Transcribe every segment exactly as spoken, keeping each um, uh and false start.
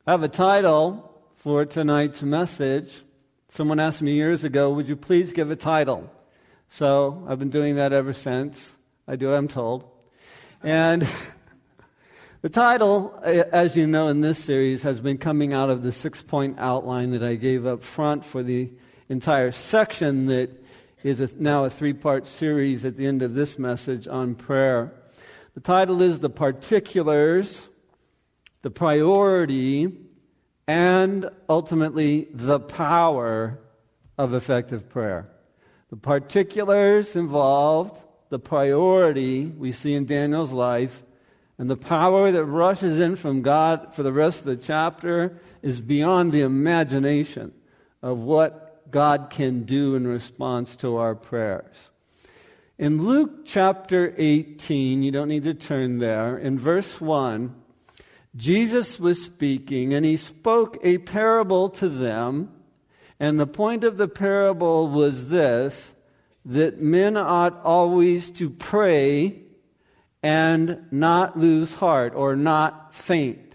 I have a title for tonight's message. Someone asked me years ago, would you please give a title? So I've been doing that ever since. I do what I'm told. And the title, as you know in this series, has been coming out of the six-point outline that I gave up front for the entire section that is a, now a three-part series at the end of this message on prayer. The title is The Particulars, the Priority, and ultimately the Power of Effective Prayer. The particulars involved, the priority we see in Daniel's life, and the power that rushes in from God for the rest of the chapter is beyond the imagination of what God can do in response to our prayers. In Luke chapter eighteen, you don't need to turn there, in verse one, Jesus was speaking, and he spoke a parable to them, and the point of the parable was this, that men ought always to pray and not lose heart, or not faint.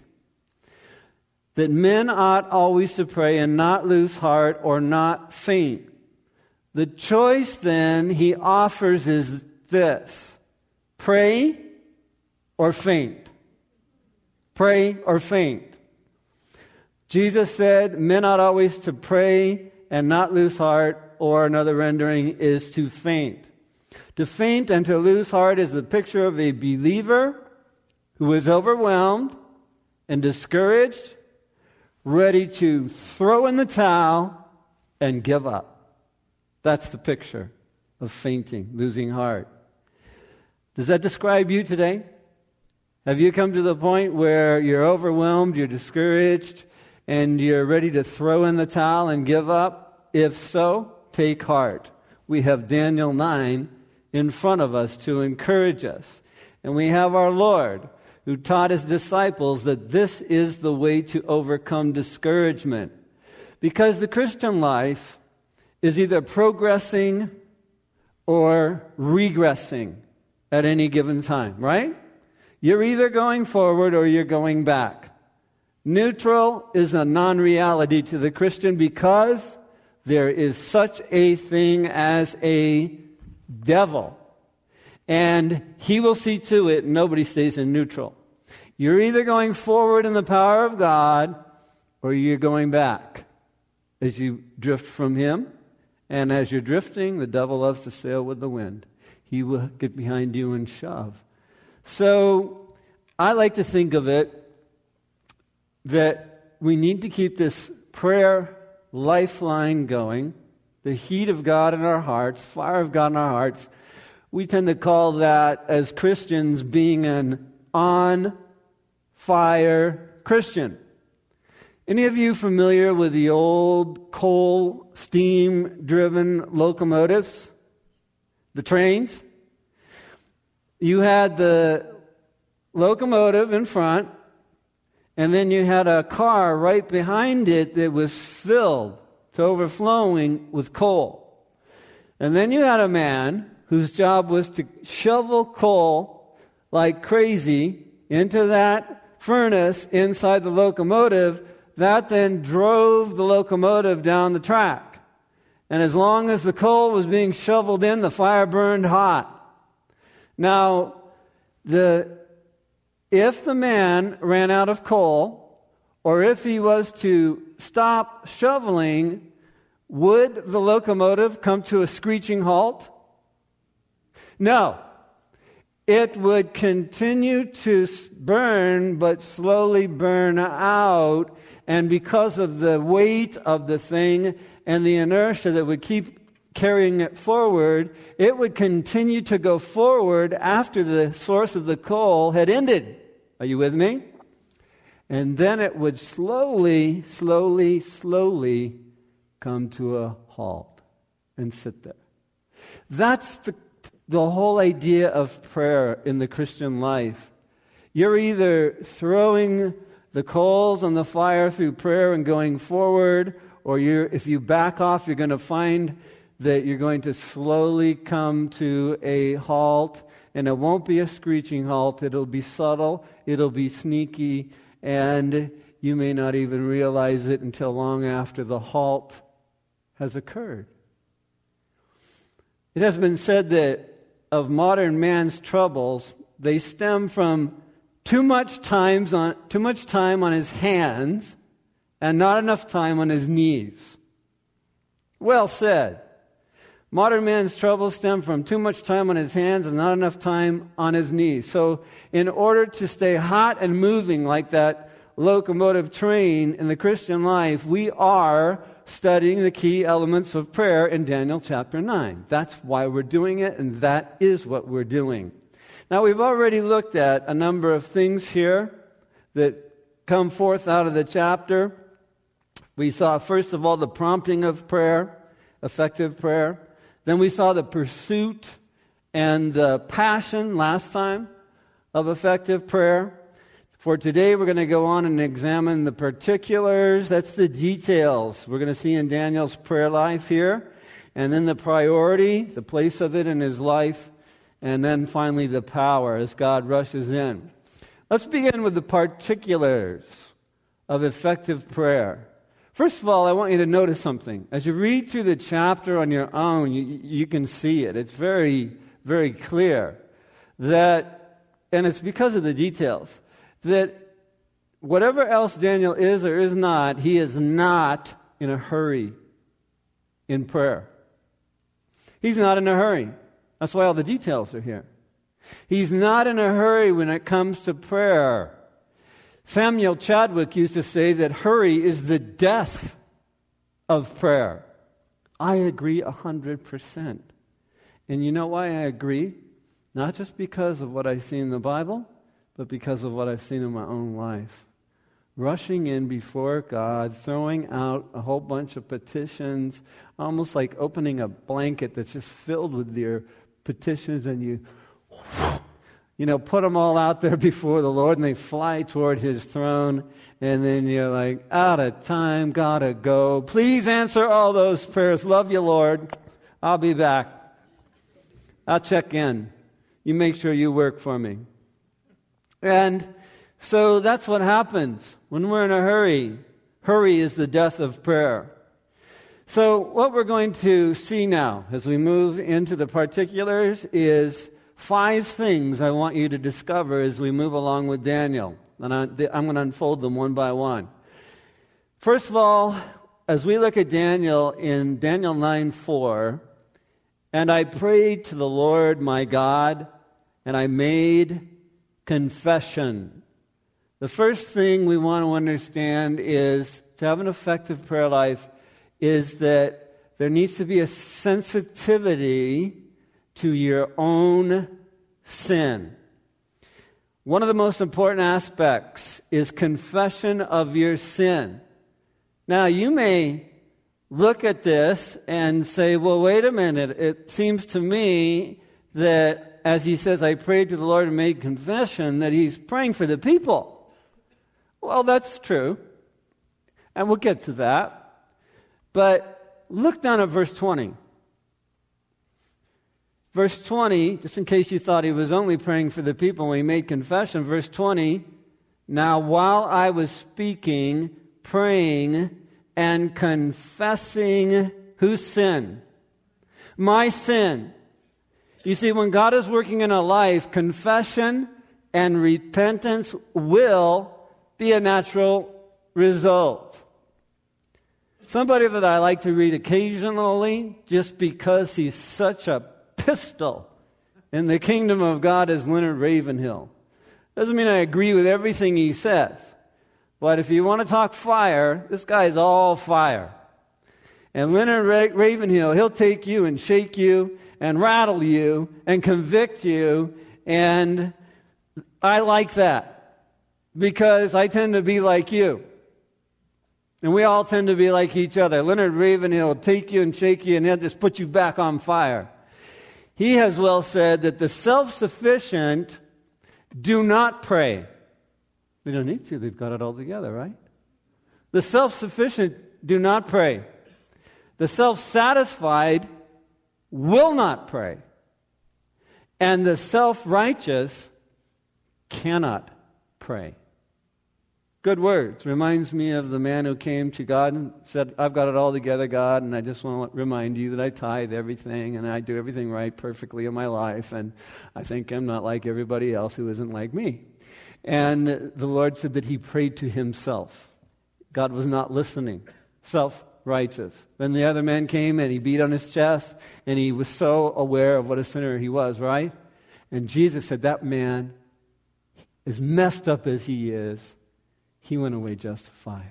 That men ought always to pray and not lose heart, or not faint. The choice then he offers is this, pray or faint. Pray or faint. Jesus said, men ought always to pray and not lose heart, or another rendering is to faint. To faint and to lose heart is the picture of a believer who is overwhelmed and discouraged, ready to throw in the towel and give up. That's the picture of fainting, losing heart. Does that describe you today? Have you come to the point where you're overwhelmed, you're discouraged, and you're ready to throw in the towel and give up? If so, take heart. We have Daniel nine in front of us to encourage us. And we have our Lord who taught his disciples that this is the way to overcome discouragement. Because the Christian life is either progressing or regressing at any given time, right? You're either going forward or you're going back. Neutral is a non-reality to the Christian because there is such a thing as a devil. And he will see to it nobody stays in neutral. You're either going forward in the power of God or you're going back as you drift from him. And as you're drifting, the devil loves to sail with the wind. He will get behind you and shove. So I like to think of it that we need to keep this prayer lifeline going, the heat of God in our hearts, fire of God in our hearts. We tend to call that, as Christians, being an on-fire Christian. Any of you familiar with the old coal steam-driven locomotives? The trains? You had the locomotive in front, and then you had a car right behind it that was filled to overflowing with coal. And then you had a man whose job was to shovel coal like crazy into that furnace inside the locomotive. That then drove the locomotive down the track. And as long as the coal was being shoveled in, the fire burned hot. Now, the if the man ran out of coal, or if he was to stop shoveling, would the locomotive come to a screeching halt? No. It would continue to burn, but slowly burn out, and because of the weight of the thing and the inertia that would keep carrying it forward, it would continue to go forward after the source of the coal had ended. Are you with me? And then it would slowly, slowly, slowly come to a halt and sit there. That's the, the whole idea of prayer in the Christian life. You're either throwing the coals on the fire through prayer and going forward, or you're, if you back off, you're going to find that you're going to slowly come to a halt, and it won't be a screeching halt. It'll be subtle, it'll be sneaky, and you may not even realize it until long after the halt has occurred. It has been said that of modern man's troubles, they stem from too much times on too much time on his hands and not enough time on his knees. Well said. Modern man's troubles stem from too much time on his hands and not enough time on his knees. So in order to stay hot and moving like that locomotive train in the Christian life, we are studying the key elements of prayer in Daniel chapter nine. That's why we're doing it, and that is what we're doing. Now, we've already looked at a number of things here that come forth out of the chapter. We saw, first of all, the prompting of prayer, effective prayer. Then we saw the pursuit and the passion last time of effective prayer. For today, we're going to go on and examine the particulars. That's the details we're going to see in Daniel's prayer life here. And then the priority, the place of it in his life. And then finally the power as God rushes in. Let's begin with the particulars of effective prayer. First of all, I want you to notice something. As you read through the chapter on your own, you, you can see it. It's very, very clear that, and it's because of the details, that whatever else Daniel is or is not, he is not in a hurry in prayer. He's not in a hurry. That's why all the details are here. He's not in a hurry when it comes to prayer. Samuel Chadwick used to say that hurry is the death of prayer. I agree a hundred percent. And you know why I agree? Not just because of what I see in the Bible, but because of what I've seen in my own life. Rushing in before God, throwing out a whole bunch of petitions, almost like opening a blanket that's just filled with your petitions, and you, you know, put them all out there before the Lord, and they fly toward His throne, and then you're like, out of time, gotta go. Please answer all those prayers. Love you, Lord. I'll be back. I'll check in. You make sure you work for me. And so that's what happens when we're in a hurry. Hurry is the death of prayer. So what we're going to see now as we move into the particulars is five things I want you to discover as we move along with Daniel. And I, I'm going to unfold them one by one. First of all, as we look at Daniel in Daniel nine four, and I prayed to the Lord my God, and I made confession. The first thing we want to understand is to have an effective prayer life is that there needs to be a sensitivity to your own sin. One of the most important aspects is confession of your sin. Now, you may look at this and say, well, wait a minute. It seems to me that as he says, I prayed to the Lord and made confession, that he's praying for the people. Well, that's true. And we'll get to that. But look down at verse twenty. Verse twenty, just in case you thought he was only praying for the people when he made confession, verse twenty, now while I was speaking, praying, and confessing whose sin? My sin. You see, when God is working in a life, confession and repentance will be a natural result. Somebody that I like to read occasionally, just because he's such a pistol in the kingdom of God, is Leonard Ravenhill. Doesn't mean I agree with everything he says. But if you want to talk fire, this guy is all fire. And Leonard Ra- Ravenhill, he'll take you and shake you and rattle you and convict you. And I like that because I tend to be like you. And we all tend to be like each other. Leonard Ravenhill will take you and shake you and he'll just put you back on fire. He has well said that the self-sufficient do not pray. They don't need to. They've got it all together, right? The self-sufficient do not pray. The self-satisfied will not pray. And the self-righteous cannot pray. good words. Reminds me of the man who came to God and said, I've got it all together, God, and I just want to remind you that I tithe everything and I do everything right perfectly in my life, and I think I'm not like everybody else who isn't like me. And the Lord said that he prayed to himself. God was not listening. Self-righteous. Then the other man came and he beat on his chest, and he was so aware of what a sinner he was, right? And Jesus said, that man, as messed up as he is, he went away justified.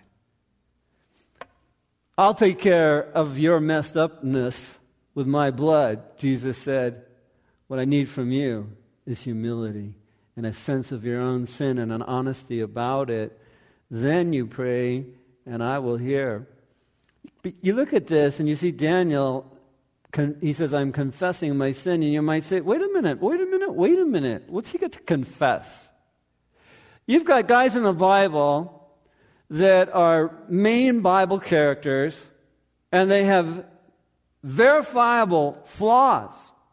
I'll take care of your messed upness with my blood, Jesus said. What I need from you is humility and a sense of your own sin and an honesty about it. Then you pray, and I will hear. You look at this, and you see Daniel, he says, I'm confessing my sin. And you might say, wait a minute, wait a minute, wait a minute. What's he got to confess? You've got guys in the Bible that are main Bible characters, and they have verifiable flaws.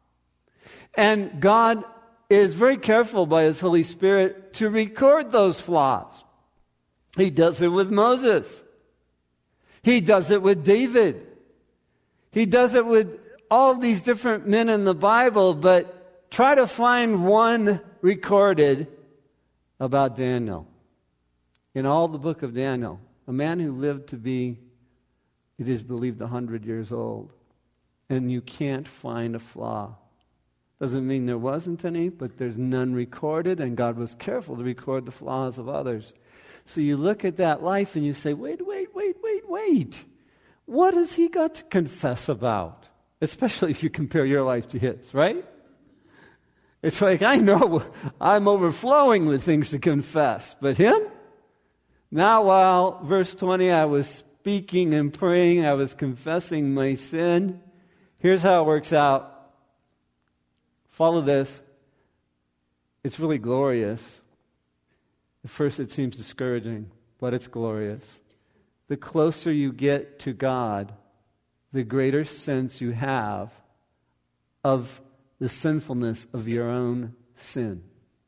And God is very careful by His Holy Spirit to record those flaws. He does it with Moses. He does it with David. He does it with all these different men in the Bible, but try to find one recorded about Daniel. In all the book of Daniel, a man who lived to be, it is believed, one hundred years old. And you can't find a flaw. Doesn't mean there wasn't any, but there's none recorded, and God was careful to record the flaws of others. So you look at that life and you say, wait, wait, wait, wait, wait. What has he got to confess about? Especially if you compare your life to his, right? It's like, I know I'm overflowing with things to confess, but him? Now while, verse twenty, I was speaking and praying, I was confessing my sin. Here's how it works out. Follow this. It's really glorious. At first it seems discouraging, but it's glorious. The closer you get to God, the greater sense you have of the sinfulness of your own sin.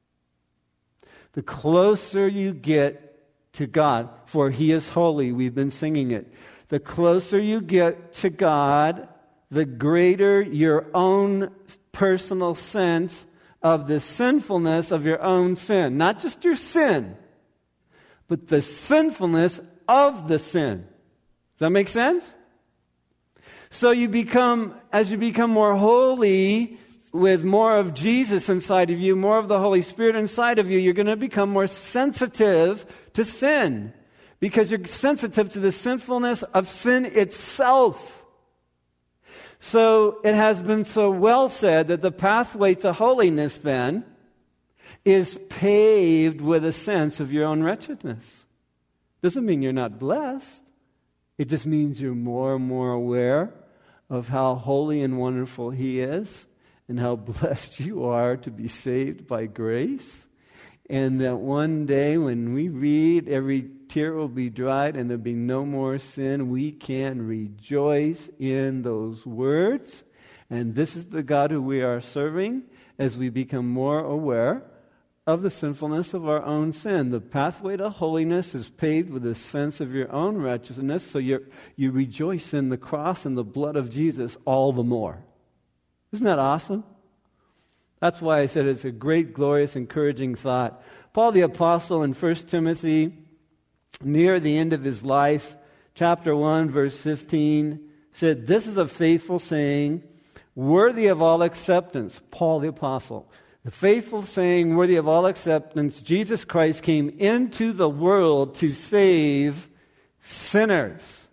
The closer you get to God, for He is holy, we've been singing it. The closer you get to God, the greater your own personal sense of the sinfulness of your own sin. Not just your sin, but the sinfulness of the sin. Does that make sense? So you become, as you become more holy, with more of Jesus inside of you, more of the Holy Spirit inside of you, you're going to become more sensitive to sin, because you're sensitive to the sinfulness of sin itself. So it has been so well said that the pathway to holiness then is paved with a sense of your own wretchedness. Doesn't mean you're not blessed. It just means you're more and more aware of how holy and wonderful He is, and how blessed you are to be saved by grace. And that one day when we read, every tear will be dried and there'll be no more sin, we can rejoice in those words. And this is the God who we are serving as we become more aware of the sinfulness of our own sin. The pathway to holiness is paved with a sense of your own righteousness, so you you rejoice in the cross and the blood of Jesus all the more. Isn't that awesome? That's why I said it's a great, glorious, encouraging thought. Paul the Apostle in First Timothy, near the end of his life, chapter one, verse fifteen, said, "This is a faithful saying, worthy of all acceptance." Paul the Apostle. The faithful saying, worthy of all acceptance, Jesus Christ came into the world to save sinners.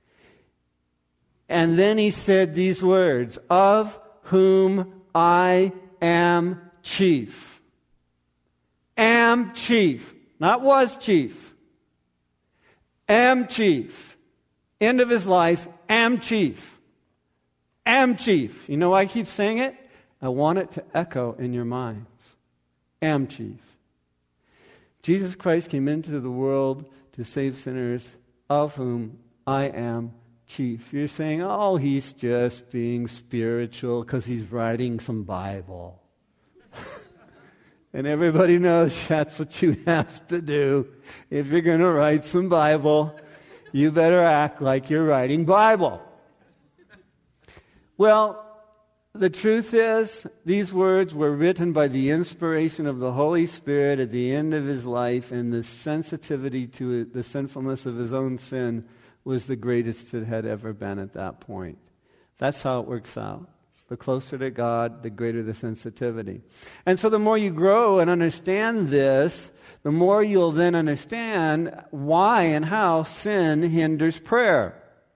And then he said these words, "Of whom I am chief." Am chief. Not was chief. Am chief. End of his life, am chief. Am chief. You know why I keep saying it? I want it to echo in your minds. Am chief. Jesus Christ came into the world to save sinners, of whom I am chief. You're saying, oh, he's just being spiritual because he's writing some Bible. And everybody knows that's what you have to do. If you're going to write some Bible, you better act like you're writing Bible. Well, the truth is, these words were written by the inspiration of the Holy Spirit at the end of his life, and the sensitivity to the sinfulness of his own sin was the greatest it had ever been at that point. That's how it works out. The closer to God, the greater the sensitivity. And so the more you grow and understand this, the more you'll then understand why and how sin hinders prayer.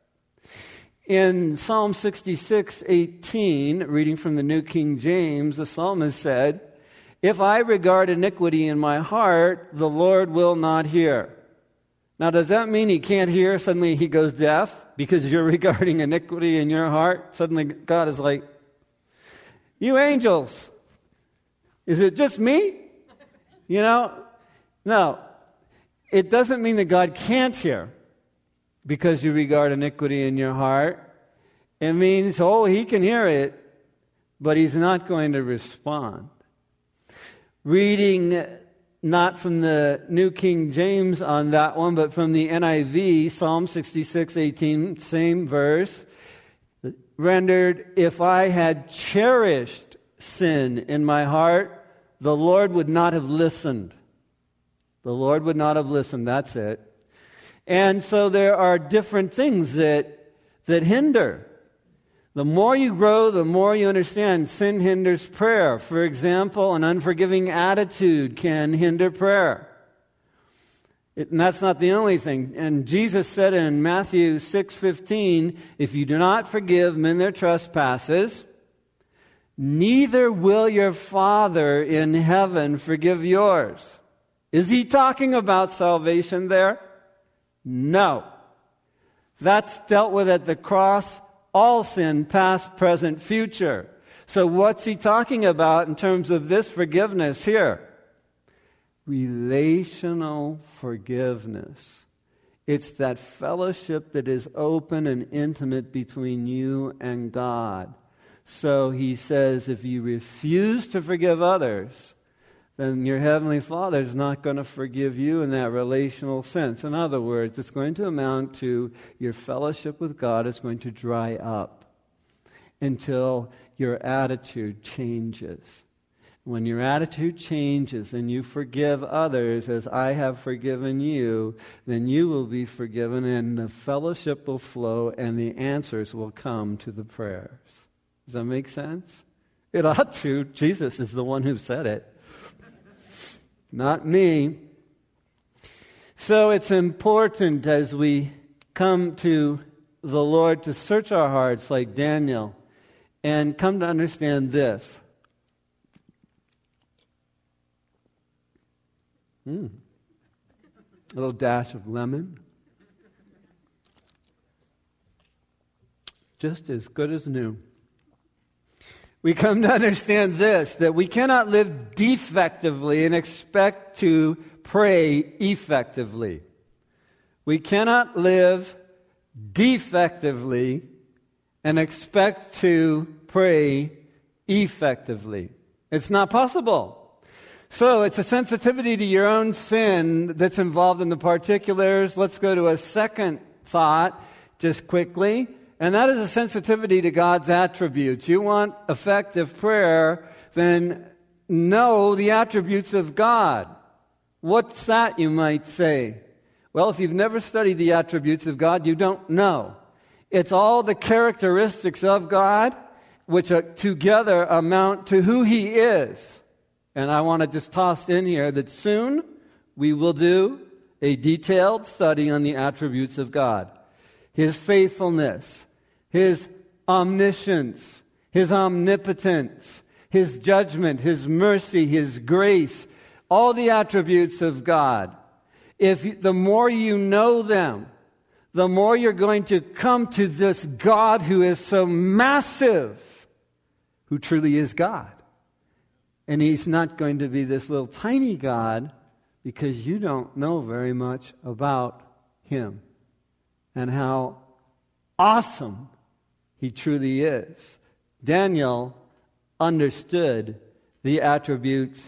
In Psalm sixty-six eighteen, reading from the New King James, the psalmist said, "If I regard iniquity in my heart, the Lord will not hear." Now, does that mean he can't hear? Suddenly he goes deaf because you're regarding iniquity in your heart? Suddenly God is like, "You angels, is it just me?" You know? No. It doesn't mean that God can't hear because you regard iniquity in your heart. It means, oh, he can hear it, but he's not going to respond. Reading not from the New King James on that one, but from the N I V, Psalm sixty-six eighteen, same verse, rendered, "If I had cherished sin in my heart, the Lord would not have listened." The Lord would not have listened, that's it. And so there are different things that that hinder. The more you grow, the more you understand sin hinders prayer. For example, an unforgiving attitude can hinder prayer. It, and that's not the only thing. And Jesus said in Matthew six fifteen, "If you do not forgive men their trespasses, neither will your Father in heaven forgive yours." Is he talking about salvation there? No. That's dealt with at the cross, all sin, past, present, future. So what's he talking about in terms of this forgiveness here? Relational forgiveness. It's that fellowship that is open and intimate between you and God. So he says, if you refuse to forgive others, then your Heavenly Father is not going to forgive you in that relational sense. In other words, it's going to amount to your fellowship with God is going to dry up until your attitude changes. When your attitude changes and you forgive others as I have forgiven you, then you will be forgiven and the fellowship will flow and the answers will come to the prayers. Does that make sense? It ought to. Jesus is the one who said it. Not me. So it's important as we come to the Lord to search our hearts like Daniel and come to understand this. Mm. A little dash of lemon. Just as good as new. We come to understand this, that we cannot live defectively and expect to pray effectively. We cannot live defectively and expect to pray effectively. It's not possible. So it's a sensitivity to your own sin that's involved in the particulars. Let's go to a second thought just quickly. And that is a sensitivity to God's attributes. You want effective prayer, then know the attributes of God. What's that, you might say? Well, if you've never studied the attributes of God, you don't know. It's all the characteristics of God, which are, together amount to who He is. And I want to just toss in here that soon we will do a detailed study on the attributes of God. His faithfulness, His omniscience, His omnipotence, His judgment, His mercy, His grace, all the attributes of God. If you, the more you know them, the more you're going to come to this God who is so massive, who truly is God. And He's not going to be this little tiny God because you don't know very much about Him and how awesome He truly is. Daniel understood the attributes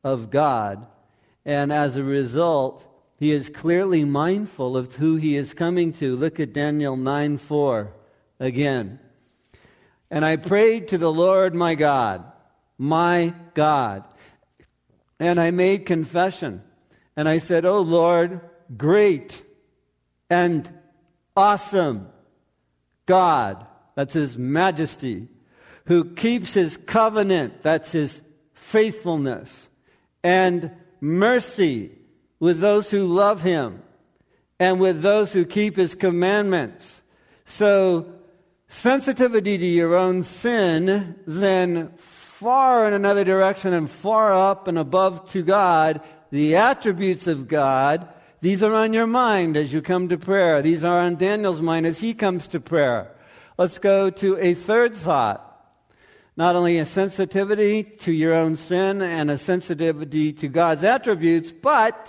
of God. And as a result, he is clearly mindful of who he is coming to. Look at Daniel nine four again. And I prayed to the Lord my God, my God, and I made confession. And I said, O Lord, great and awesome God, that's his majesty, who keeps his covenant, that's his faithfulness, and mercy with those who love him and with those who keep his commandments. So, sensitivity to your own sin, then far in another direction and far up and above to God, the attributes of God, these are on your mind as you come to prayer. These are on Daniel's mind as he comes to prayer. Let's go to a third thought. Not only a sensitivity to your own sin and a sensitivity to God's attributes, but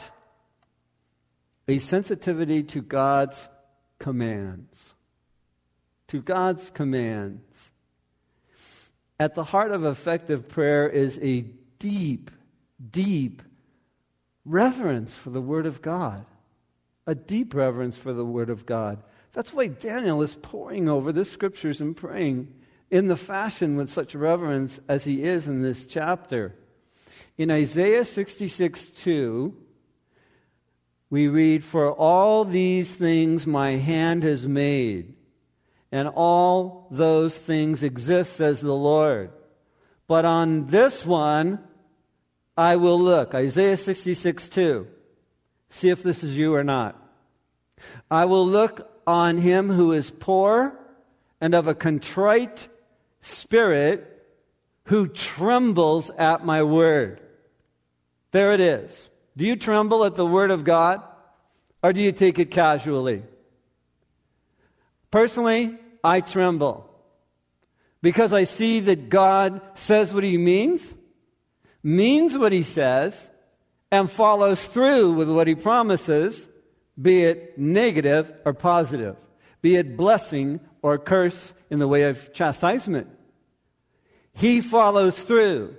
a sensitivity to God's commands. To God's commands. At the heart of effective prayer is a deep, deep reverence for the Word of God. A deep reverence for the Word of God. That's why Daniel is poring over the Scriptures and praying in the fashion with such reverence as he is in this chapter. In Isaiah sixty-six two, we read, For all these things my hand has made, and all those things exist, says the Lord. But on this one I will look. Isaiah sixty-six two. See if this is you or not. I will look on him who is poor and of a contrite spirit, who trembles at my word. There it is. Do you tremble at the word of God, or do you take it casually? Personally, I tremble because I see that God says what he means, means what he says, and follows through with what he promises, be it negative or positive, be it blessing or curse in the way of chastisement. He follows through.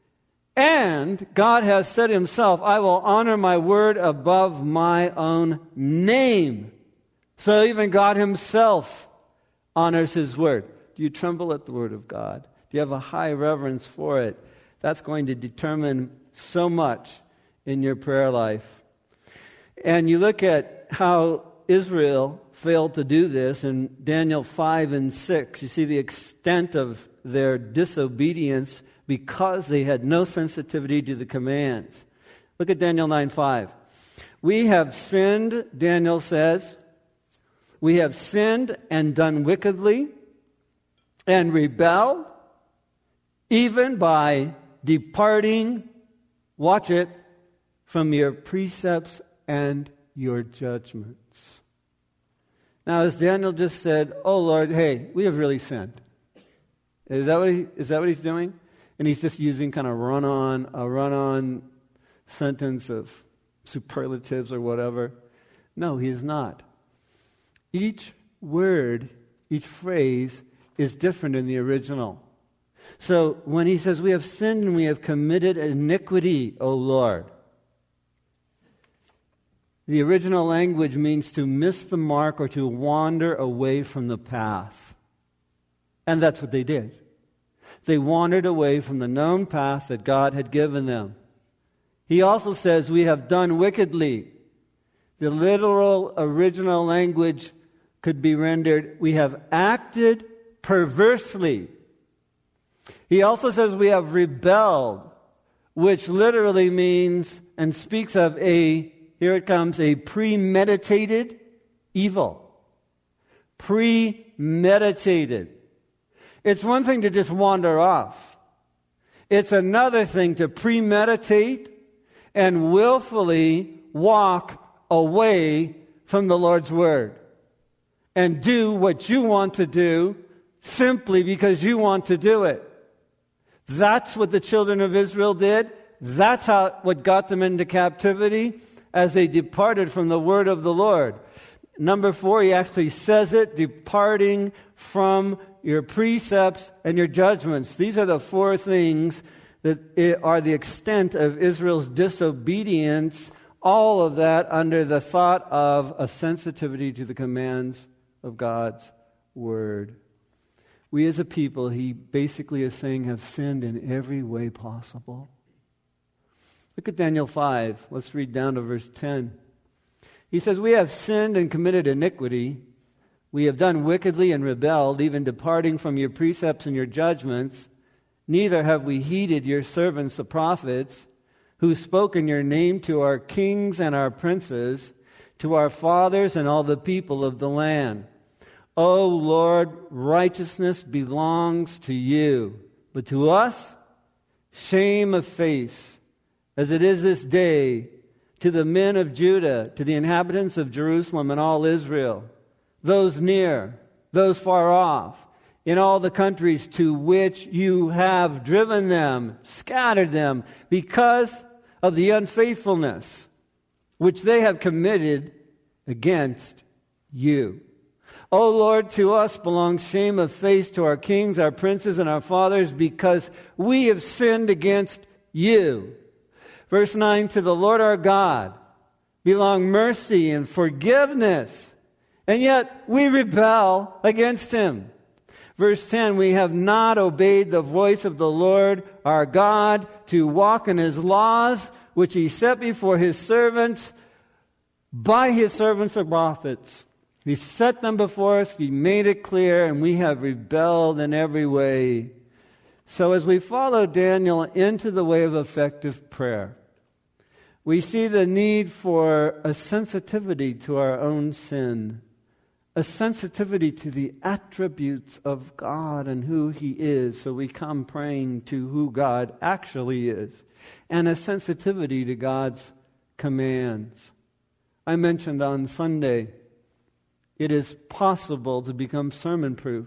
And God has said himself, I will honor my word above my own name. So even God himself honors his word. Do you tremble at the word of God? Do you have a high reverence for it? That's going to determine so much in your prayer life. And you look at how Israel failed to do this in Daniel five and six. You see the extent of their disobedience because they had no sensitivity to the commands. Look at Daniel nine five. We have sinned, Daniel says. We have sinned and done wickedly and rebelled, even by departing, watch it, from your precepts and your judgments. Now, as Daniel just said, oh Lord, hey, we have really sinned. Is that what he, is that what he's doing? And he's just using kind of run-on, a run-on sentence of superlatives or whatever. No, he is not. Each word, each phrase is different in the original. So when he says, we have sinned and we have committed iniquity, O Lord, the original language means to miss the mark or to wander away from the path. And that's what they did. They wandered away from the known path that God had given them. He also says, we have done wickedly. The literal original language could be rendered, we have acted perversely. He also says we have rebelled, which literally means and speaks of a, here it comes, a premeditated evil. Premeditated. It's one thing to just wander off. It's another thing to premeditate and willfully walk away from the Lord's Word and do what you want to do simply because you want to do it. That's what the children of Israel did. That's how, what got them into captivity as they departed from the Word of the Lord. Number four, he actually says it, departing from your precepts and your judgments. These are the four things that it are the extent of Israel's disobedience, all of that under the thought of a sensitivity to the commands of God's Word. We as a people, he basically is saying, have sinned in every way possible. Look at Daniel five. Let's read down to verse ten. He says, we have sinned and committed iniquity. We have done wickedly and rebelled, even departing from your precepts and your judgments. Neither have we heeded your servants the prophets, who spoke in your name to our kings and our princes, to our fathers and all the people of the land. O Lord, righteousness belongs to you, but to us, shame of face, as it is this day, to the men of Judah, to the inhabitants of Jerusalem and all Israel, those near, those far off, in all the countries to which you have driven them, scattered them, because of the unfaithfulness which they have committed against you. O Lord, to us belongs shame of face, to our kings, our princes, and our fathers, because we have sinned against you. Verse nine, to the Lord our God belong mercy and forgiveness, and yet we rebel against him. Verse ten, we have not obeyed the voice of the Lord our God to walk in his laws, which he set before his servants by his servants the prophets. He set them before us, he made it clear, and we have rebelled in every way. So as we follow Daniel into the way of effective prayer, we see the need for a sensitivity to our own sin, a sensitivity to the attributes of God and who he is, so we come praying to who God actually is, and a sensitivity to God's commands. I mentioned on Sunday, it is possible to become sermon-proof.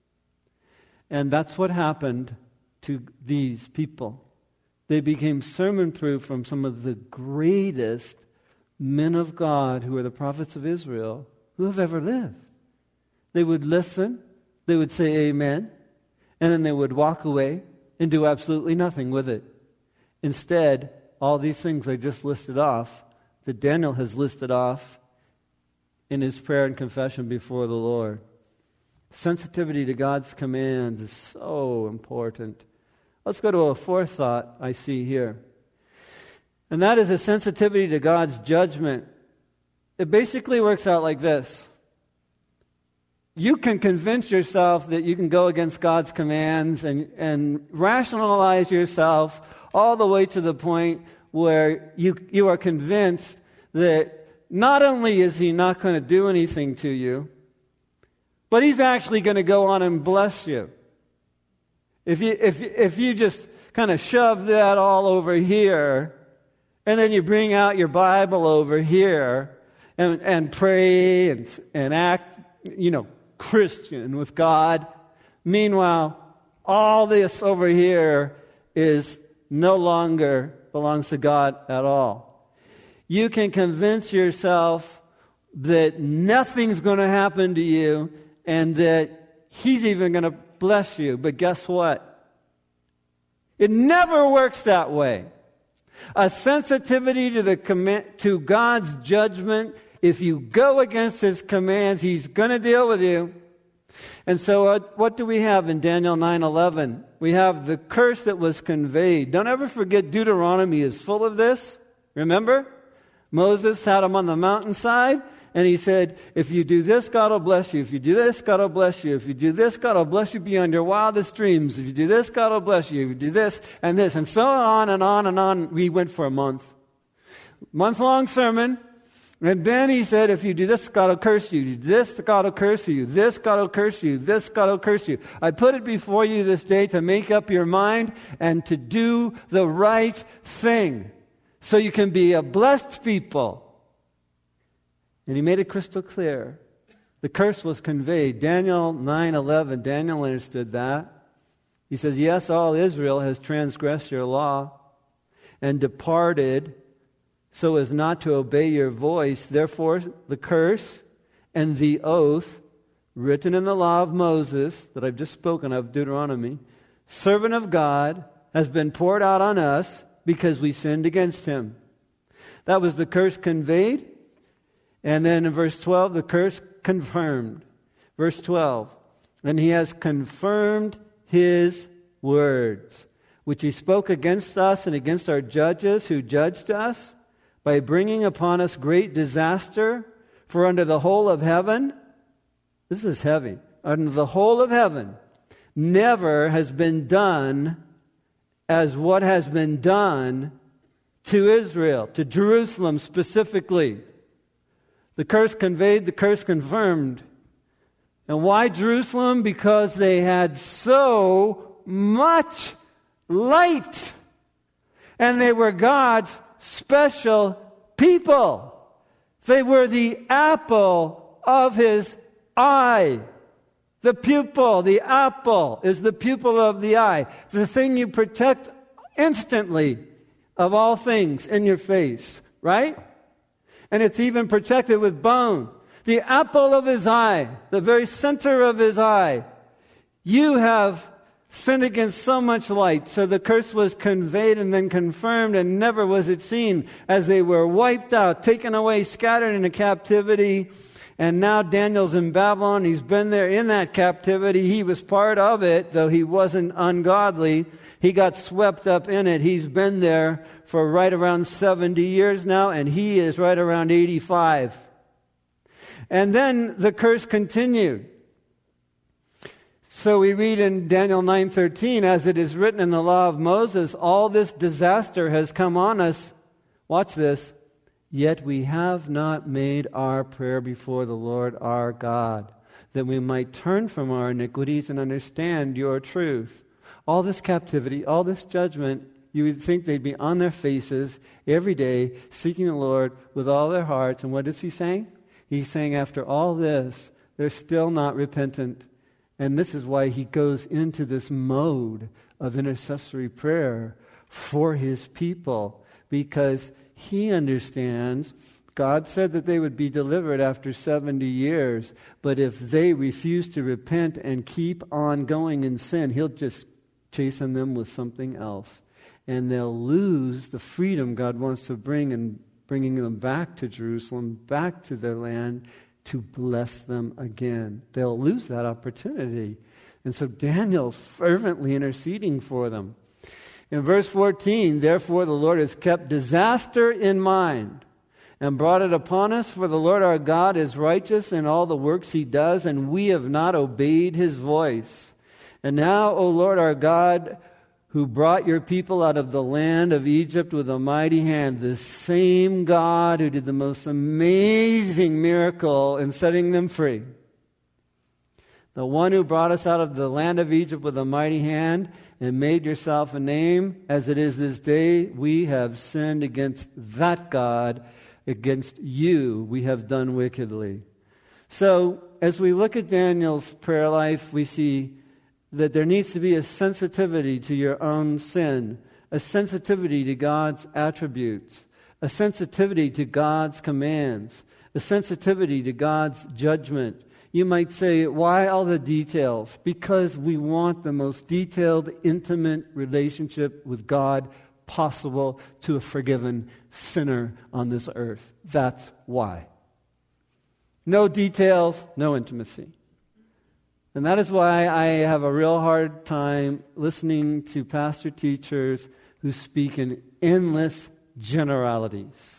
And that's what happened to these people. They became sermon-proof from some of the greatest men of God who are the prophets of Israel who have ever lived. They would listen, they would say amen, and then they would walk away and do absolutely nothing with it. Instead, all these things I just listed off, that Daniel has listed off in his prayer and confession before the Lord. Sensitivity to God's commands is so important. Let's go to a fourth thought I see here. And that is a sensitivity to God's judgment. It basically works out like this. You can convince yourself that you can go against God's commands and, and rationalize yourself all the way to the point where you, you are convinced that not only is he not going to do anything to you, but he's actually going to go on and bless you. If you, if, if you just kind of shove that all over here, and then you bring out your Bible over here, and, and pray and, and act, you know, Christian with God. Meanwhile, all this over here is no longer belongs to God at all. You can convince yourself that nothing's going to happen to you and that he's even going to bless you. But guess what? It never works that way. A sensitivity to the command, to God's judgment. If you go against his commands, he's going to deal with you. And so uh, what do we have in Daniel nine eleven? We have the curse that was conveyed. Don't ever forget Deuteronomy is full of this. Remember? Moses had him on the mountainside, and he said, if you do this, God will bless you. If you do this, God will bless you. If you do this, God will bless you beyond your wildest dreams. If you do this, God will bless you. If you do this and this, and so on and on and on. We went for a month. Month-long sermon. And then he said, if you do this, God will curse you. You do this, God will curse you. This, God will curse you. This, God will curse you. I put it before you this day to make up your mind and to do the right thing, so you can be a blessed people. And he made it crystal clear. The curse was conveyed. Daniel nine eleven, Daniel understood that. He says, yes, all Israel has transgressed your law and departed so as not to obey your voice. Therefore, the curse and the oath written in the law of Moses that I've just spoken of, Deuteronomy, servant of God, has been poured out on us because we sinned against him. That was the curse conveyed. And then in verse twelve, the curse confirmed. Verse twelve, and he has confirmed his words, which he spoke against us and against our judges who judged us, by bringing upon us great disaster. For under the whole of heaven, this is heavy, under the whole of heaven, never has been done as what has been done to Israel, to Jerusalem specifically. The curse conveyed, the curse confirmed. And why Jerusalem? Because they had so much light. And they were God's special people. They were the apple of his eye. The pupil, the apple, is the pupil of the eye. The thing you protect instantly of all things in your face, right? And it's even protected with bone. The apple of his eye, the very center of his eye. You have sinned against so much light. So the curse was conveyed and then confirmed, and never was it seen, as they were wiped out, taken away, scattered into captivity. And now Daniel's in Babylon. He's been there in that captivity. He was part of it, though he wasn't ungodly. He got swept up in it. He's been there for right around seventy years now, and he is right around eighty-five. And then the curse continued. So we read in Daniel nine thirteen, as it is written in the law of Moses, all this disaster has come on us. Watch this. Yet we have not made our prayer before the Lord our God, that we might turn from our iniquities and understand your truth. All this captivity, all this judgment, you would think they'd be on their faces every day, seeking the Lord with all their hearts. And what is he saying? He's saying after all this, they're still not repentant. And this is why he goes into this mode of intercessory prayer for his people, because he understands God said that they would be delivered after seventy years, but if they refuse to repent and keep on going in sin, he'll just chasten them with something else. And they'll lose the freedom God wants to bring, and bringing them back to Jerusalem, back to their land, to bless them again. They'll lose that opportunity. And so Daniel's fervently interceding for them. In verse fourteen, therefore the Lord has kept disaster in mind and brought it upon us, for the Lord our God is righteous in all the works he does, and we have not obeyed his voice. And now, O Lord our God, who brought your people out of the land of Egypt with a mighty hand, the same God who did the most amazing miracle in setting them free, the one who brought us out of the land of Egypt with a mighty hand and made yourself a name, as it is this day, we have sinned against that God, against you we have done wickedly. So, as we look at Daniel's prayer life, we see that there needs to be a sensitivity to your own sin, a sensitivity to God's attributes, a sensitivity to God's commands, a sensitivity to God's judgment. You might say, why all the details? Because we want the most detailed, intimate relationship with God possible to a forgiven sinner on this earth. That's why. No details, no intimacy. And that is why I have a real hard time listening to pastor teachers who speak in endless generalities.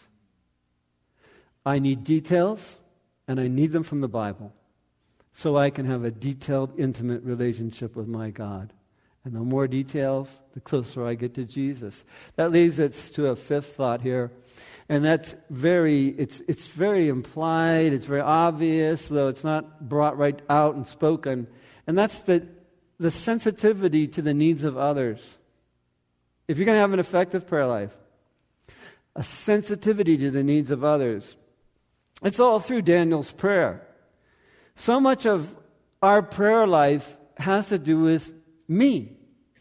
I need details, and I need them from the Bible, so I can have a detailed, intimate relationship with my God. And the more details, the closer I get to Jesus. That leads us to a fifth thought here. And that's very, it's it's very implied, it's very obvious, though it's not brought right out and spoken. And that's the, the sensitivity to the needs of others. If you're going to have an effective prayer life, a sensitivity to the needs of others. It's all through Daniel's prayer. So much of our prayer life has to do with me.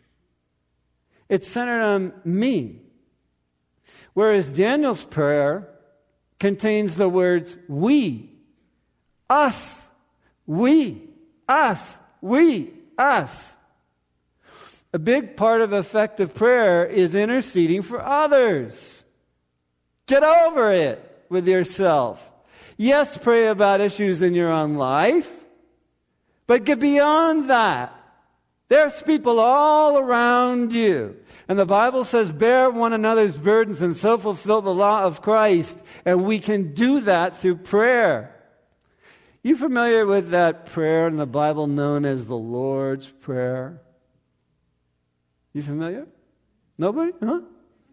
It's centered on me. Whereas Daniel's prayer contains the words we, us, we, us, we, us. A big part of effective prayer is interceding for others. Get over it with yourself. Yes, pray about issues in your own life, but get beyond that. There's people all around you. And the Bible says, bear one another's burdens and so fulfill the law of Christ. And we can do that through prayer. You familiar with that prayer in the Bible known as the Lord's Prayer? You familiar? Nobody? Huh?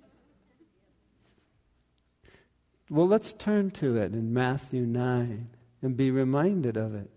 Well, let's turn to it in Matthew nine and be reminded of it.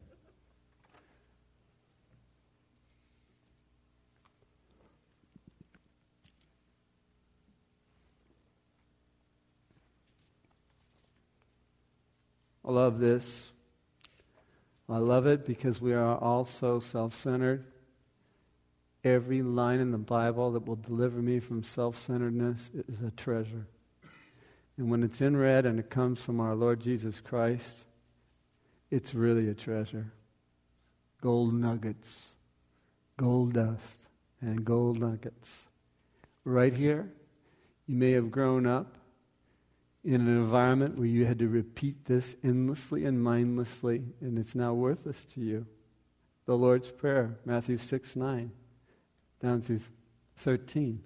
I love this. I love it because we are all so self-centered. Every line in the Bible that will deliver me from self-centeredness is a treasure. And when it's in red and it comes from our Lord Jesus Christ, it's really a treasure. Gold nuggets, gold dust, and gold nuggets. Right here, you may have grown up in an environment where you had to repeat this endlessly and mindlessly, and it's now worthless to you. The Lord's Prayer, Matthew six nine, down through thirteen.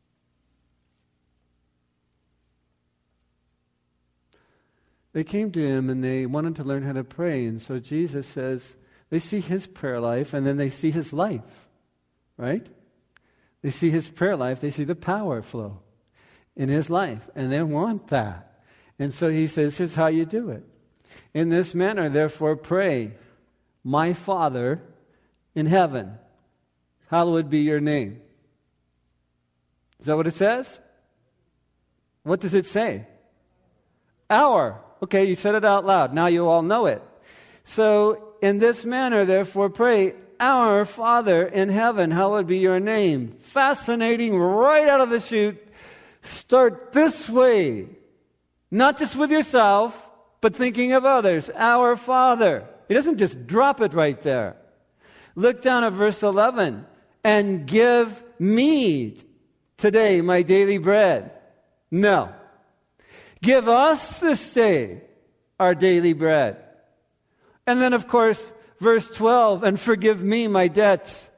They came to him and they wanted to learn how to pray, and so Jesus says, they see his prayer life and then they see his life, right? They see his prayer life, they see the power flow in his life, and they want that. And so he says, here's how you do it. In this manner, therefore, pray, my Father in heaven, hallowed be your name. Is that what it says? What does it say? Our. Okay, you said it out loud. Now you all know it. So, in this manner, therefore, pray, our Father in heaven, hallowed be your name. Fascinating, right out of the chute. Start this way, not just with yourself, but thinking of others. Our Father. He doesn't just drop it right there. Look down at verse eleven. And give me today my daily bread. No. Give us this day our daily bread. And then, of course, verse twelve. And forgive me my debts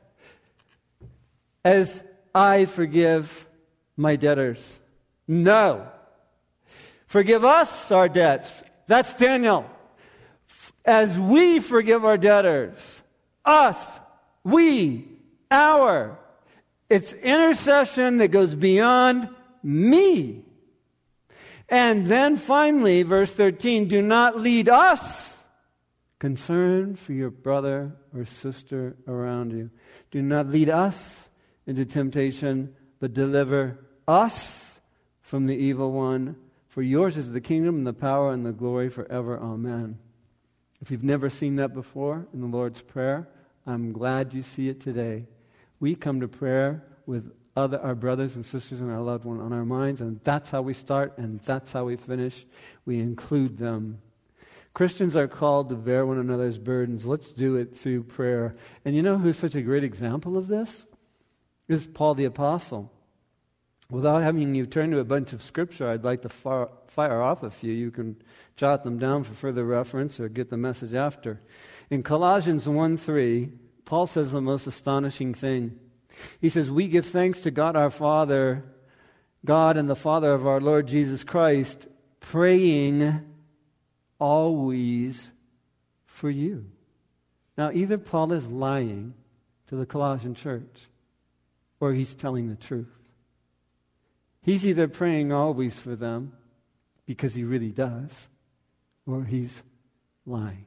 as I forgive my debtors. No. Forgive us our debts. That's Daniel. As we forgive our debtors. Us. We. Our. It's intercession that goes beyond me. And then finally, verse thirteen, do not lead us. Concern for your brother or sister around you. Do not lead us into temptation, but deliver us from the evil one. For yours is the kingdom and the power and the glory forever. Amen. If you've never seen that before in the Lord's Prayer, I'm glad you see it today. We come to prayer with other our brothers and sisters and our loved one on our minds, and that's how we start and that's how we finish. We include them. Christians are called to bear one another's burdens. Let's do it through prayer. And you know who's such a great example of this? Is Paul the Apostle. Without having you turn to a bunch of scripture, I'd like to fire, fire off a few. You can jot them down for further reference or get the message after. In Colossians one three, Paul says the most astonishing thing. He says, we give thanks to God our Father, God and the Father of our Lord Jesus Christ, praying always for you. Now, either Paul is lying to the Colossian church, or he's telling the truth. He's either praying always for them, because he really does, or he's lying.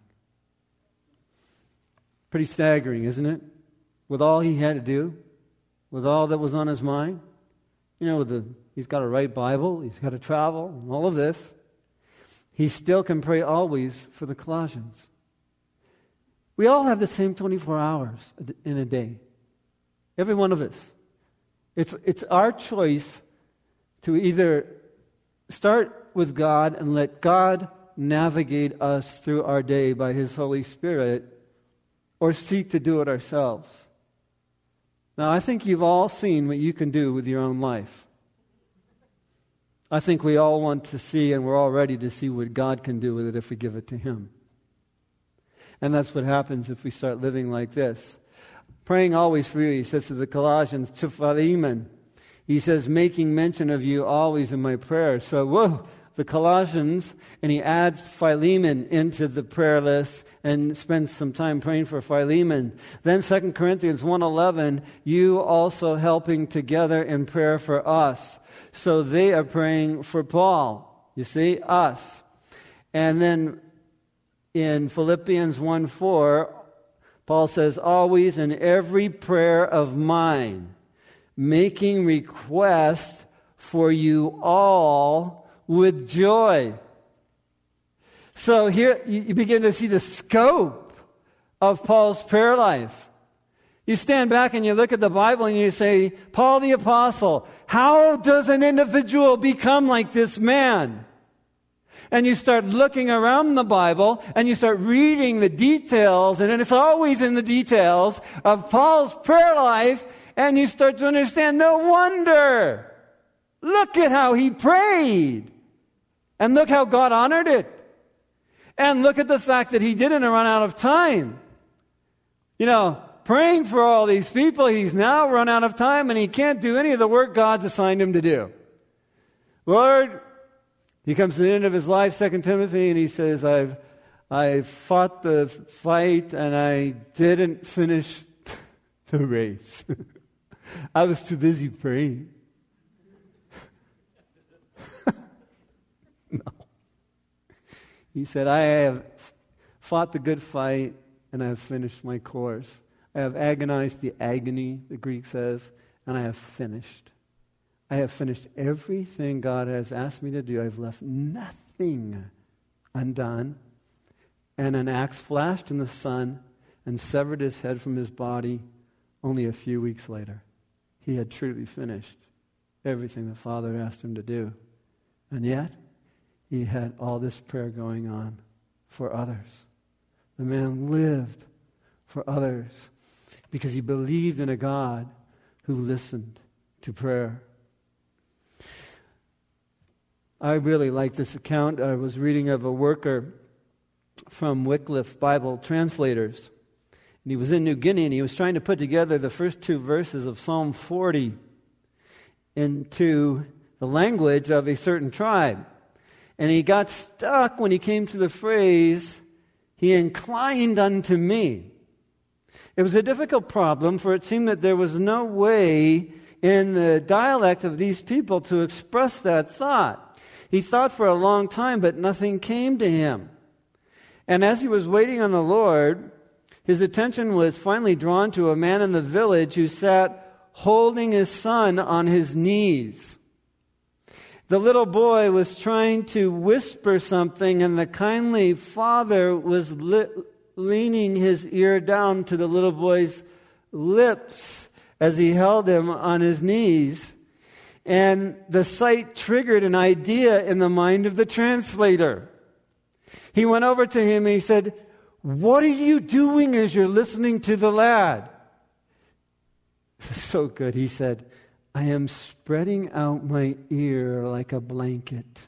Pretty staggering, isn't it? With all he had to do, with all that was on his mind. You know, with the, he's got to write Bible, he's got to travel, and all of this. He still can pray always for the Colossians. We all have the same twenty-four hours in a day. Every one of us. It's, it's our choice to either start with God and let God navigate us through our day by His Holy Spirit, or seek to do it ourselves. Now, I think you've all seen what you can do with your own life. I think we all want to see, and we're all ready to see what God can do with it if we give it to Him. And that's what happens if we start living like this. Praying always for you, he says to the Colossians, to Philemon. He says, making mention of you always in my prayers. So, whoa, the Colossians, and he adds Philemon into the prayer list and spends some time praying for Philemon. Then Second Corinthians one eleven, you also helping together in prayer for us. So they are praying for Paul. You see, us. And then in Philippians one four, Paul says, always in every prayer of mine, making request for you all with joy. So here you begin to see the scope of Paul's prayer life. You stand back and you look at the Bible and you say, Paul the Apostle, how does an individual become like this man? And you start looking around the Bible and you start reading the details, and it's always in the details of Paul's prayer life, and you start to understand, no wonder. Look at how he prayed. And look how God honored it. And look at the fact that he didn't run out of time. You know, praying for all these people, he's now run out of time and he can't do any of the work God's assigned him to do. Lord, he comes to the end of his life, Second Timothy, and he says, I've, I've fought the fight and I didn't finish the race. I was too busy praying. No. He said, I have fought the good fight and I have finished my course. I have agonized the agony, the Greek says, and I have finished. I have finished everything God has asked me to do. I've left nothing undone. And an axe flashed in the sun and severed his head from his body only a few weeks later. He had truly finished everything the Father asked him to do. And yet, he had all this prayer going on for others. The man lived for others because he believed in a God who listened to prayer. I really like this account. I was reading of a worker from Wycliffe Bible Translators. And he was in New Guinea and he was trying to put together the first two verses of Psalm forty into the language of a certain tribe. And he got stuck when he came to the phrase, he inclined unto me. It was a difficult problem, for it seemed that there was no way in the dialect of these people to express that thought. He thought for a long time, but nothing came to him. And as he was waiting on the Lord, his attention was finally drawn to a man in the village who sat holding his son on his knees. The little boy was trying to whisper something, and the kindly father was li- leaning his ear down to the little boy's lips as he held him on his knees. And the sight triggered an idea in the mind of the translator. He went over to him and he said, what are you doing as you're listening to the lad? So good. He said, I am spreading out my ear like a blanket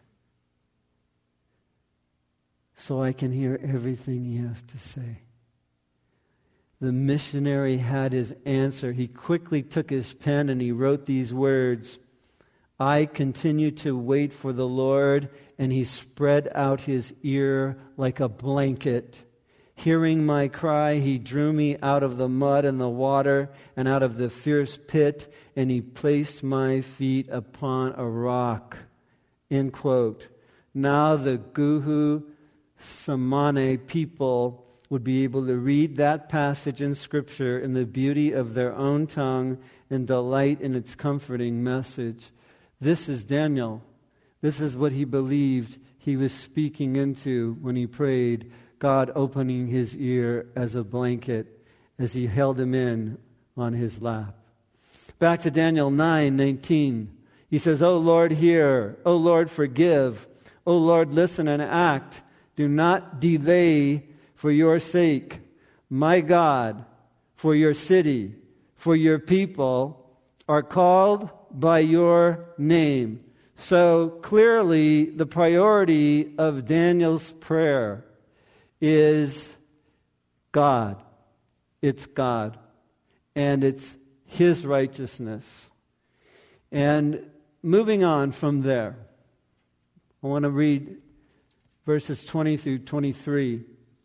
so I can hear everything he has to say. The missionary had his answer. He quickly took his pen and he wrote these words, I continue to wait for the Lord, and he spread out his ear like a blanket. Hearing my cry, he drew me out of the mud and the water and out of the fierce pit, and he placed my feet upon a rock. End quote. Now the Guhu Samane people would be able to read that passage in Scripture in the beauty of their own tongue and delight in its comforting message. This is Daniel. This is what he believed he was speaking into when he prayed, God opening his ear as a blanket as he held him in on his lap. Back to Daniel nine nineteen. He says, O Lord, hear. O Lord, forgive. O Lord, listen and act. Do not delay for your sake. My God, for your city, for your people are called by your name. So clearly, the priority of Daniel's prayer is God. It's God. And it's His righteousness. And moving on from there, I want to read verses twenty through twenty-three.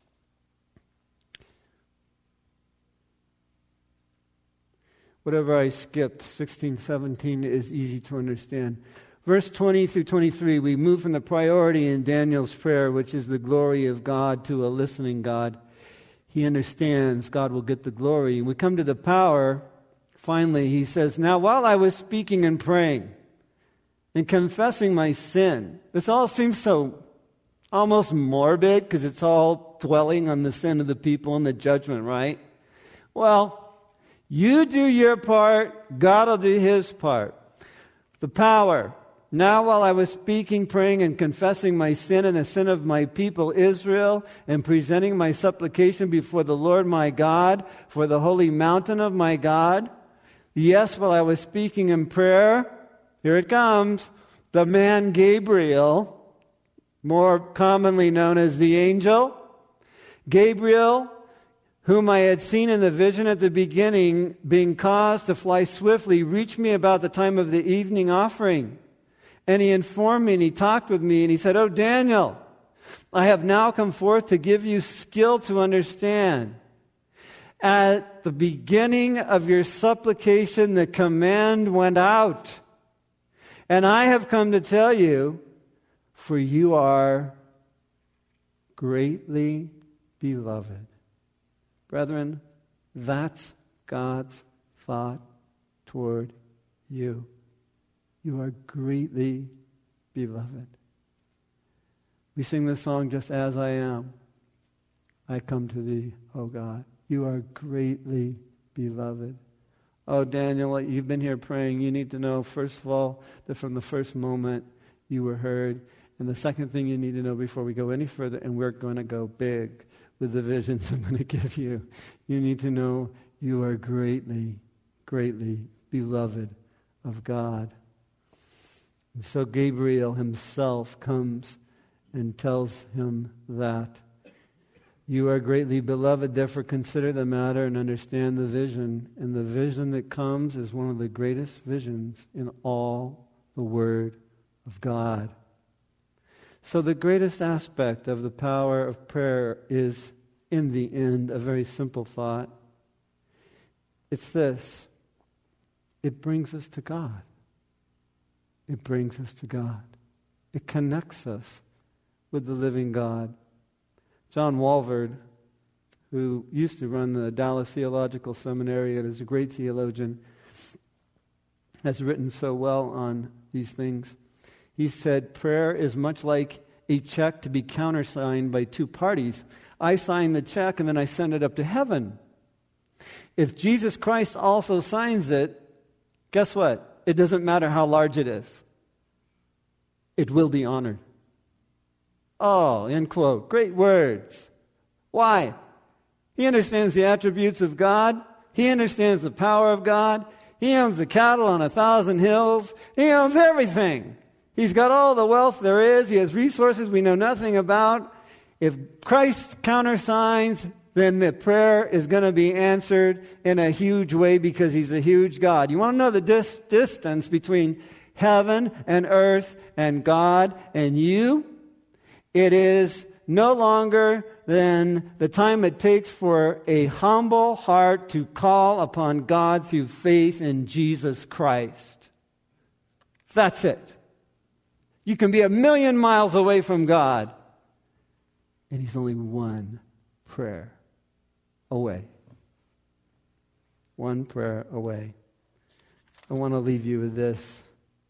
Whatever I skipped, sixteen, seventeen is easy to understand. Verse twenty through twenty-three, we move from the priority in Daniel's prayer, which is the glory of God, to a listening God. He understands God will get the glory. And we come to the power. Finally, he says, now while I was speaking and praying and confessing my sin, this all seems so almost morbid because it's all dwelling on the sin of the people and the judgment, right? Well, you do your part, God will do His part. The power. Now while I was speaking, praying, and confessing my sin and the sin of my people Israel, and presenting my supplication before the Lord my God for the holy mountain of my God, yes, while I was speaking in prayer, here it comes, the man Gabriel, more commonly known as the angel, Gabriel, whom I had seen in the vision at the beginning, being caused to fly swiftly, reached me about the time of the evening offering. And he informed me, and he talked with me, and he said, "Oh, Daniel, I have now come forth to give you skill to understand. At the beginning of your supplication, the command went out. And I have come to tell you, for you are greatly beloved." Brethren, that's God's thought toward you. You are greatly beloved. We sing this song, "Just as I am, I come to thee, O God." You are greatly beloved. Oh, Daniel, you've been here praying. You need to know, first of all, that from the first moment you were heard. And the second thing you need to know before we go any further, and we're going to go big with the visions I'm going to give you, you need to know you are greatly, greatly beloved of God. And so Gabriel himself comes and tells him that. You are greatly beloved, therefore consider the matter and understand the vision. And the vision that comes is one of the greatest visions in all the Word of God. So the greatest aspect of the power of prayer is, in the end, a very simple thought. It's this: it brings us to God. It brings us to God. It connects us with the living God. John Walvoord, who used to run the Dallas Theological Seminary and is a great theologian, has written so well on these things. He said, prayer is much like a check to be countersigned by two parties. I sign the check and then I send it up to heaven. If Jesus Christ also signs it, guess what? It doesn't matter how large it is. It will be honored. Oh, end quote. Great words. Why? He understands the attributes of God. He understands the power of God. He owns the cattle on a thousand hills. He owns everything. He's got all the wealth there is. He has resources we know nothing about. If Christ countersigns, then the prayer is going to be answered in a huge way because He's a huge God. You want to know the dis- distance between heaven and earth and God and you? It is no longer than the time it takes for a humble heart to call upon God through faith in Jesus Christ. That's it. You can be a million miles away from God, and He's only one prayer away. One prayer away. I want to leave you with this.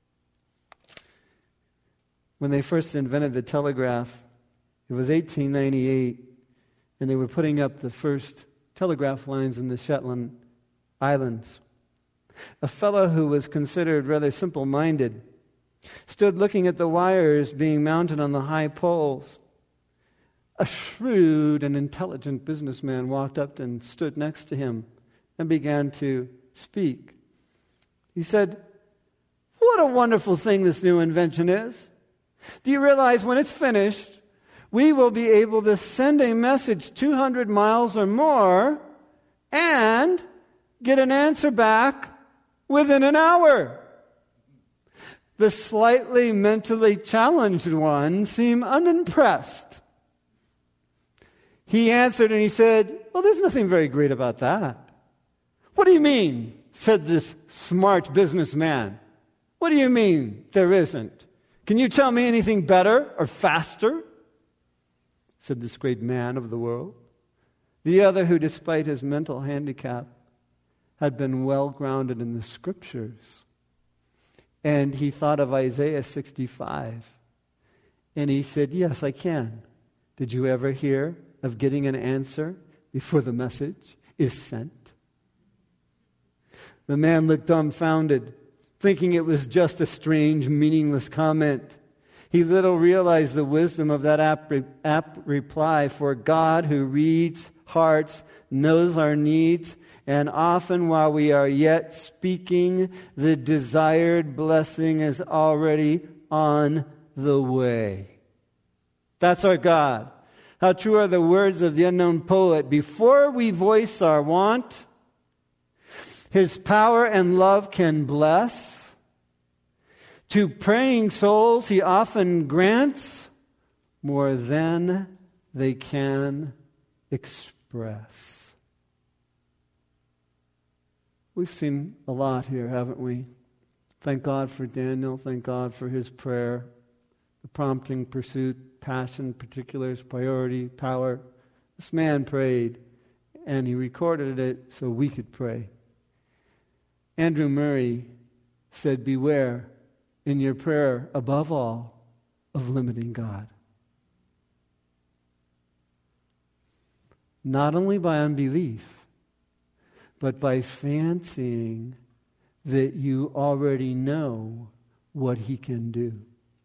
When they first invented the telegraph, it was eighteen ninety-eight, and they were putting up the first telegraph lines in the Shetland Islands. A fellow who was considered rather simple-minded stood looking at the wires being mounted on the high poles. A shrewd and intelligent businessman walked up and stood next to him and began to speak. He said, "What a wonderful thing this new invention is. Do you realize when it's finished, we will be able to send a message two hundred miles or more and get an answer back within an hour?" The slightly mentally challenged one seemed unimpressed. He answered and he said, "Well, there's nothing very great about that." "What do you mean?" said this smart businessman. "What do you mean there isn't? Can you tell me anything better or faster?" said this great man of the world. The other, who despite his mental handicap had been well grounded in the Scriptures. And he thought of Isaiah sixty-five. And he said, "Yes, I can. Did you ever hear of getting an answer before the message is sent?" The man looked dumbfounded, thinking it was just a strange, meaningless comment. He little realized the wisdom of that apt, apt reply, for God, who reads hearts, knows our needs, and often while we are yet speaking, the desired blessing is already on the way. That's our God. How true are the words of the unknown poet. Before we voice our want, His power and love can bless. To praying souls He often grants more than they can express. We've seen a lot here, haven't we? Thank God for Daniel. Thank God for his prayer. The prompting, pursuit, passion, particulars, priority, power. This man prayed, and he recorded it so we could pray. Andrew Murray said, "Beware in your prayer, above all, of limiting God." Not only by unbelief, but by fancying that you already know what He can do.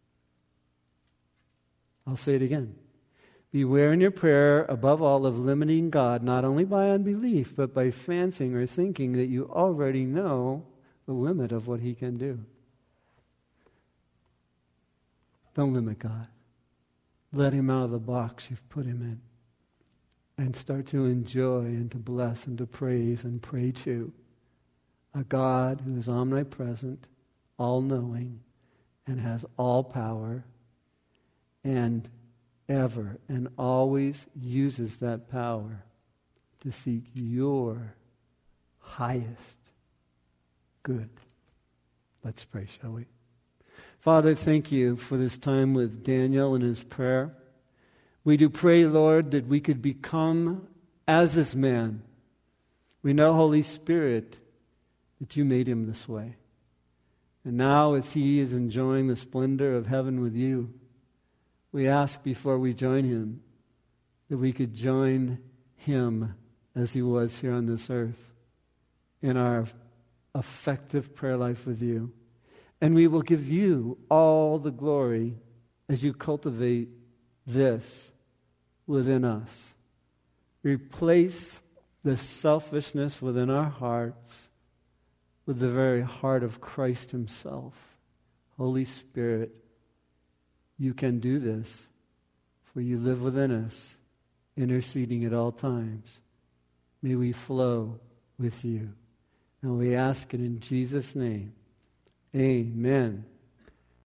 I'll say it again. Beware in your prayer, above all, of limiting God, not only by unbelief, but by fancying or thinking that you already know the limit of what He can do. Don't limit God. Let Him out of the box you've put Him in. And start to enjoy and to bless and to praise and pray to a God who is omnipresent, all-knowing, and has all power, and ever and always uses that power to seek your highest good. Let's pray, shall we? Father, thank you for this time with Daniel and his prayer. We do pray, Lord, that we could become as this man. We know, Holy Spirit, that you made him this way. And now, as he is enjoying the splendor of heaven with you, we ask before we join him that we could join him as he was here on this earth in our effective prayer life with you. And we will give you all the glory as you cultivate this within us. Replace the selfishness within our hearts with the very heart of Christ Himself. Holy Spirit, you can do this, for you live within us, interceding at all times. May we flow with you. And we ask it in Jesus' name. Amen.